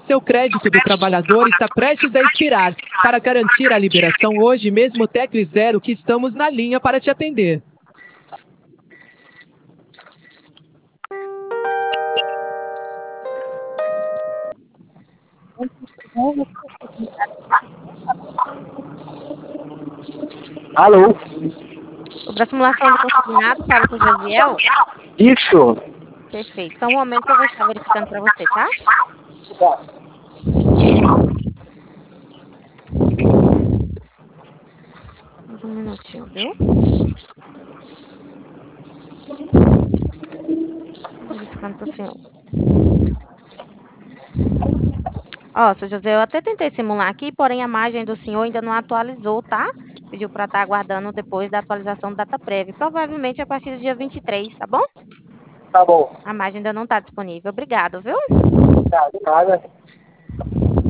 seu crédito do trabalhador está prestes a expirar. Para garantir a liberação hoje mesmo, tecle 0 que estamos na linha para te atender. Alô? Sobre a simulação do consignado, falo com o Josiel. Isso. Perfeito. Só um momento que eu vou estar verificando para você, tá? Mais um minutinho, viu? Verificando para o senhor. Ó, seu José, eu até tentei simular aqui, porém a margem do senhor ainda não atualizou, tá? Pediu para estar aguardando depois da atualização da data prévia. Provavelmente a partir do dia 23, tá bom? Tá bom. A margem ainda não está disponível. Obrigado, viu? Tá, de nada.